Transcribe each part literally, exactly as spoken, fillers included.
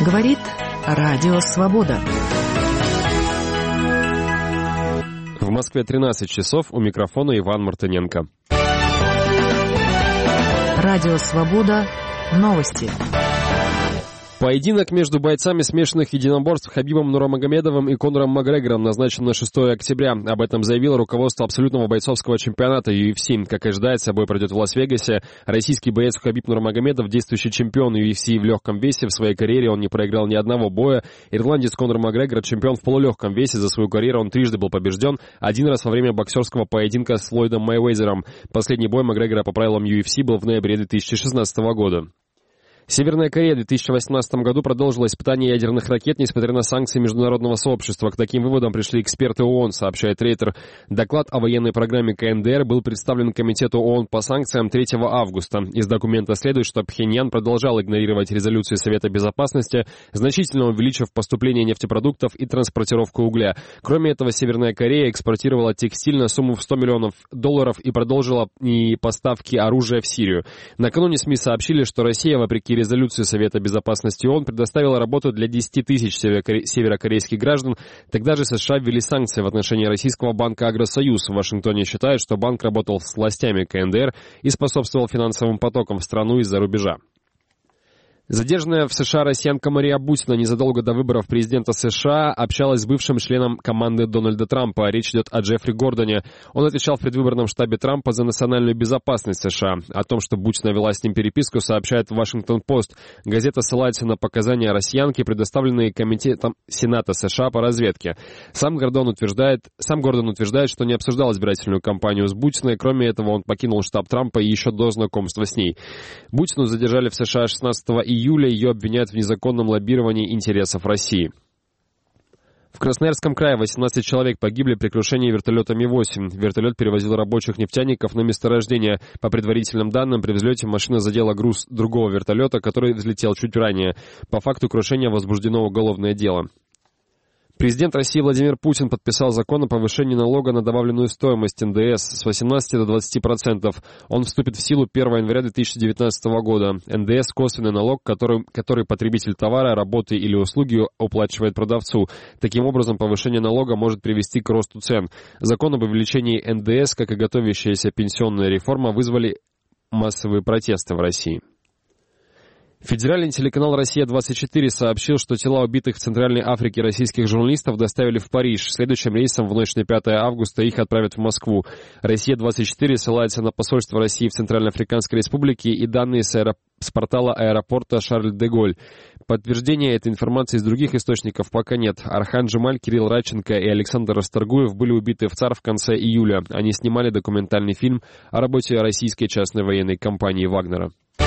Говорит Радио Свобода. В Москве тринадцать часов, у микрофона Иван Мартыненко. Радио Свобода. Новости. Поединок между бойцами смешанных единоборств Хабибом Нурмагомедовым и Конором Макгрегором назначен на шестое октября. Об этом заявило руководство абсолютного бойцовского чемпионата ю эф си. Как и ожидается, бой пройдет в Лас-Вегасе. Российский боец Хабиб Нурмагомедов, действующий чемпион ю эф си в легком весе. В своей карьере он не проиграл ни одного боя. Ирландец Конор Макгрегор, чемпион в полулегком весе. За свою карьеру он трижды был побежден. Один раз во время боксерского поединка с Флойдом Мейуэзером. Последний бой Макгрегора по правилам ю эф си был в ноябре две тысячи шестнадцатого года. Северная Корея в две тысячи восемнадцатом году продолжила испытание ядерных ракет, несмотря на санкции международного сообщества. К таким выводам пришли эксперты ООН, сообщает Рейтер. Доклад о военной программе ка эн дэ эр был представлен Комитету ООН по санкциям третьего августа. Из документа следует, что Пхеньян продолжал игнорировать резолюции Совета Безопасности, значительно увеличив поступление нефтепродуктов и транспортировку угля. Кроме этого, Северная Корея экспортировала текстиль на сумму в сто миллионов долларов и продолжила и поставки оружия в Сирию. Накануне СМИ сообщили, что Россия, вопреки резолюции Совета Безопасности ООН, предоставила работу для десяти тысяч северокорейских граждан. Тогда же США ввели санкции в отношении российского банка «Агросоюз». В Вашингтоне считают, что банк работал с властями ка эн дэ эр и способствовал финансовым потокам в страну из-за рубежа. Задержанная в США россиянка Мария Бутина незадолго до выборов президента США общалась с бывшим членом команды Дональда Трампа. Речь идет о Джеффри Гордоне. Он отвечал в предвыборном штабе Трампа за национальную безопасность США. О том, что Бутина вела с ним переписку, сообщает Вашингтон-Пост. Газета ссылается на показания россиянки, предоставленные Комитетом Сената США по разведке. Сам Гордон утверждает, сам Гордон утверждает, что не обсуждал избирательную кампанию с Бутиной. Кроме этого, он покинул штаб Трампа еще до знакомства с ней. Бутину задержали в США шестнадцатого июля. Ее обвиняют в незаконном лоббировании интересов России. В Красноярском крае восемнадцать человек погибли при крушении вертолета Ми восемь. Вертолет перевозил рабочих нефтяников на месторождение. По предварительным данным, при взлете машина задела груз другого вертолета, который взлетел чуть ранее. По факту крушения возбуждено уголовное дело. Президент России Владимир Путин подписал закон о повышении налога на добавленную стоимость эн дэ эс с восемнадцати до двадцати процентов. Он вступит в силу первого января две тысячи девятнадцатого года. эн дэ эс – косвенный налог, который, который потребитель товара, работы или услуги уплачивает продавцу. Таким образом, повышение налога может привести к росту цен. Закон об увеличении эн дэ эс, как и готовящаяся пенсионная реформа, вызвали массовые протесты в России. Федеральный телеканал «Россия-двадцать четыре» сообщил, что тела убитых в Центральной Африке российских журналистов доставили в Париж. Следующим рейсом в ночь на пятое августа их отправят в Москву. «Россия-двадцать четыре» ссылается на посольство России в Центральноафриканской Республике и данные с, аэроп... с портала аэропорта Шарль-де-Голь. Подтверждения этой информации из других источников пока нет. Архан Джемаль, Кирилл Радченко и Александр Расторгуев были убиты в ЦАР в конце июля. Они снимали документальный фильм о работе российской частной военной компании «Вагнера».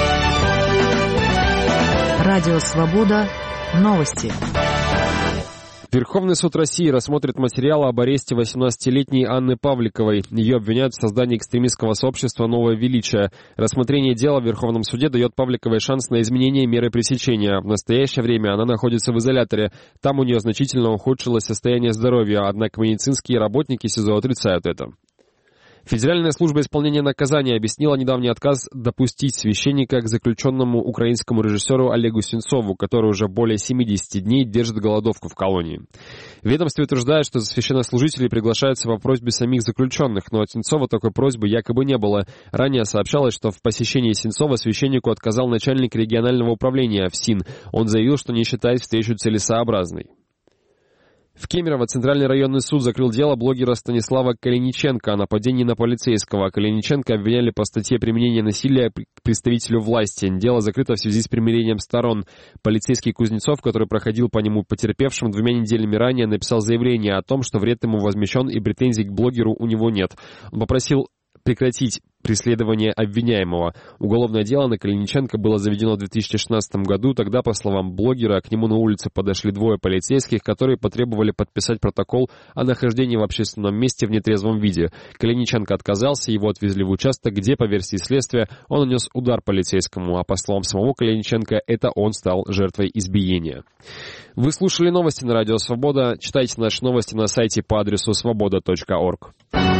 Радио Свобода. Новости. Верховный суд России рассмотрит материалы об аресте восемнадцатилетней Анны Павликовой. Ее обвиняют в создании экстремистского сообщества «Новое величие». Рассмотрение дела в Верховном суде дает Павликовой шанс на изменение меры пресечения. В настоящее время она находится в изоляторе. Там у нее значительно ухудшилось состояние здоровья, однако медицинские работники СИЗО отрицают это. Федеральная служба исполнения наказания объяснила недавний отказ допустить священника к заключенному украинскому режиссеру Олегу Сенцову, который уже более семидесяти дней держит голодовку в колонии. В ведомстве утверждают, что священнослужители приглашаются по просьбе самих заключенных, но от Сенцова такой просьбы якобы не было. Ранее сообщалось, что в посещении Сенцова священнику отказал начальник регионального управления ФСИН. Он заявил, что не считает встречу целесообразной. В Кемерово Центральный районный суд закрыл дело блогера Станислава Калиниченко о нападении на полицейского. Калиниченко обвиняли по статье применения насилия к представителю власти. Дело закрыто в связи с примирением сторон. Полицейский Кузнецов, который проходил по нему потерпевшим двумя неделями ранее, написал заявление о том, что вред ему возмещен и претензий к блогеру у него нет. Он попросил прекратить преследование обвиняемого. Уголовное дело на Калиниченко было заведено в две тысячи шестнадцатом году. Тогда, по словам блогера, к нему на улице подошли двое полицейских, которые потребовали подписать протокол о нахождении в общественном месте в нетрезвом виде. Калиниченко отказался, его отвезли в участок, где, по версии следствия, он нанес удар полицейскому, а по словам самого Калиниченко, это он стал жертвой избиения. Вы слушали новости на Радио Свобода. Читайте наши новости на сайте по адресу свобода точка орг.